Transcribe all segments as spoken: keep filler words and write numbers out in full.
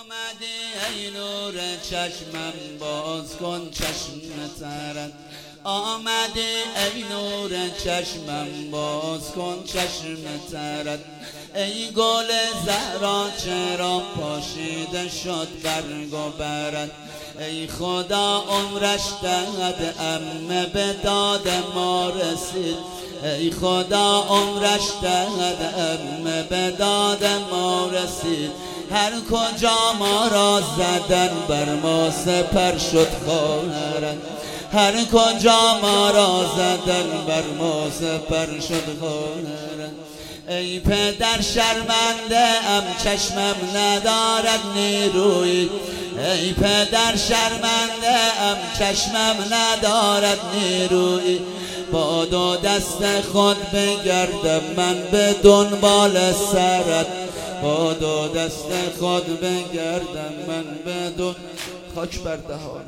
آمدی ای نور چشمم باز کن چشم ترت، آمدی ای نور چشمم باز کن چشم ترت. ای گل زهرا چرا پاشیده شد برگ و برت، ای خدا عمرش دهد عمه به داد ما رسید، ای خدا عمرش دهد عمه به داد ما رسید. هر کجا ما را زدن بر ما سپر شد خواهرت، هر کجا ما را زدن بر ما سپر شد خواهرت. ای پدر شرمنده ام چشمم ندارد نیروی، ای پدر شرمنده ام چشمم ندارد نیروی. با دو دست خود بگردم من به دنبال سرت، با دو دست خود بگردم من به دون خاک بر دهانم.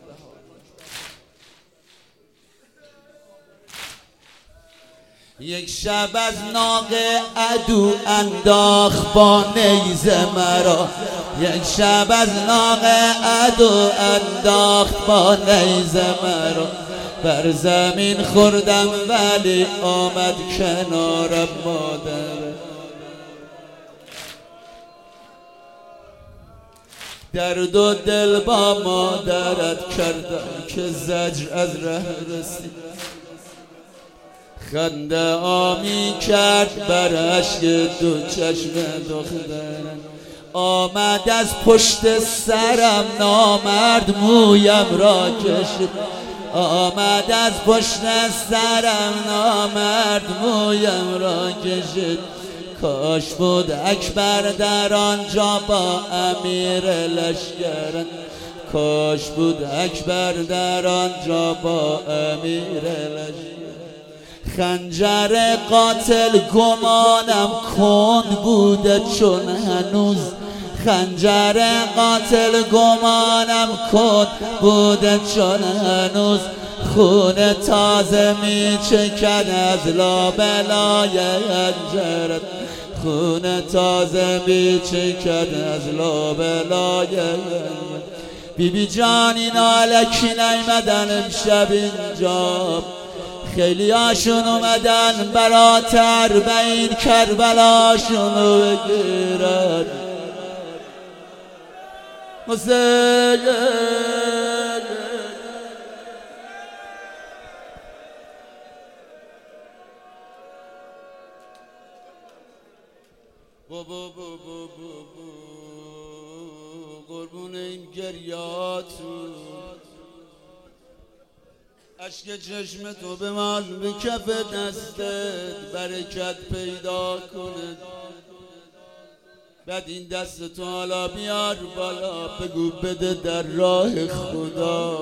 یک شب از ناق عدو انداخت با نیزه مرا، یک شب از ناق عدو انداخت با نیزه مرا. بر زمین خوردم ولی آمد کنارم مادر، درد و دل با مادرت کردم که زجر از ره رسید. خنده آمی کرد بر اشک دو چشم دخترم، آمد از پشت سرم نامرد مویم را کشید، آمد از پشت سرم نامرد مویم را کشید. کاش بود اکبر در آنجا با امیر لشکر، کاش بود اکبر در آنجا با امیر لشکر. خنجر قاتل گمانم کند بوده چون هنوز، خنجر قاتل گمانم کند بوده چون هنوز. خون تازه می چکد از لابلای خنجرت، خون تازه می چکد از لابلای خنجرت. بی بی جان اینا الکی نیمدن امشب اینجا، خیلی هاشون اومدن برات اربعین کربلاشونو بگیرن. حسین بابا بابا بابا قربون این گریاتون، اشک چشم تو به مال به کف دستت برکت پیدا کنه. بعد این دست تو حالا بیار بالا بگو بده در راه خدا.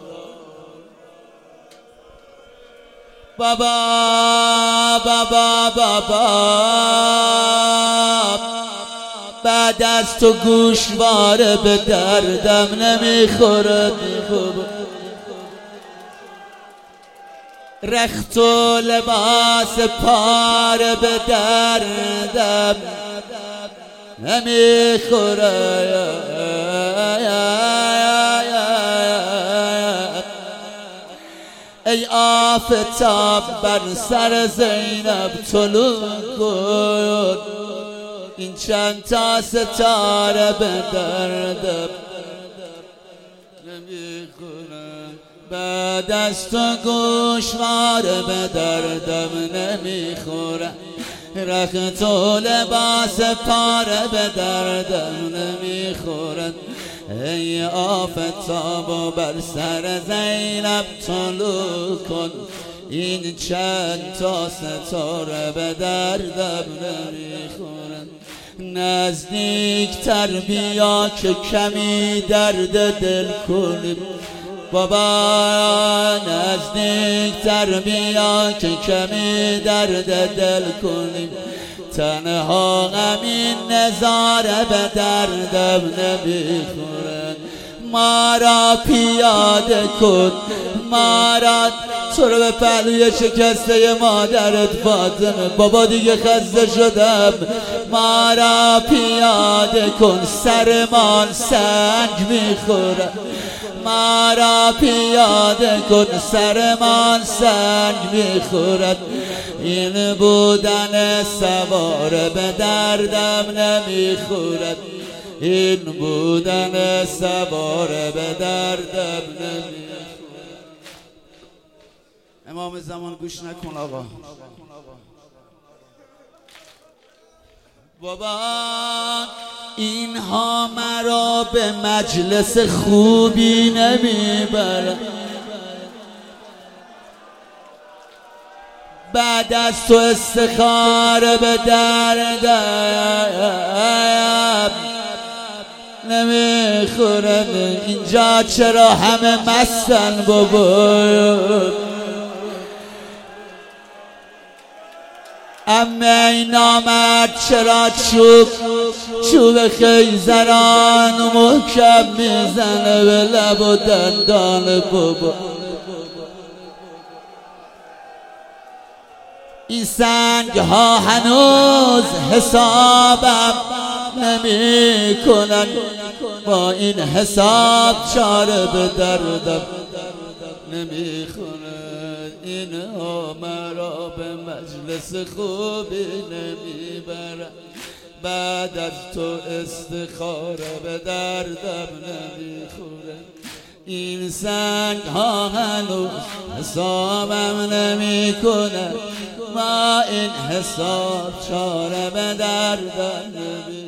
بابا بابا بابا بعد از تو گوشواره به دردم نمیخوره، رخت و لباس پاره به دردم نمیخوره. ای آفتاب بر سر زینب طلوع کن، این چند تا ستاره به دردم نمیخوره. بعد از تو گوشواره به دردم نمیخوره، رخت و لباس پاره به دردم نمیخورد. ای آفتاب و بر سر زینب طلوع کن، این چند تا ستاره به دردم نمیخورد. نزدیک تر بیا که کمی درد دل کنیم، بابا نزدیک تر بیا که کمی درد دل کنیم. تنها غمین نظاره به دردم نمیخورن، ما را پیاده کن، ما را تو رو به پهلوی شکسته مادرت فاطمه. بابا دیگه خسته شدم. ما را پیاده کن، سرمان سنگ میخورد. ما را پیاده کن، سرمان سنگ میخورد. این بودن سوار به دردم نمیخورد. این بودن سوار به دردم نمیخورد. امام زمان گوش نکن آقا. بابا اینها مرا به مجلس خوبی نمیبرن. بعد از تو استخاره به دردم نمیخورن. اینجا چرا همه مستن بابا؟ اما این آمد چرا چوب چوب خیزران محکم میزنه به لب و دندان بابا؟ این سنگ ها هنوز حسابم نمی کنن. با این حساب چاره به دردم نمی کنن. اینها مرا به مجلس خوبی نمی برن. بعد از تو استخاره به دردم نمی خورن. این سنگ ها هنوز حسابم نمی کنن. ما این حساب چاره به دردم نمی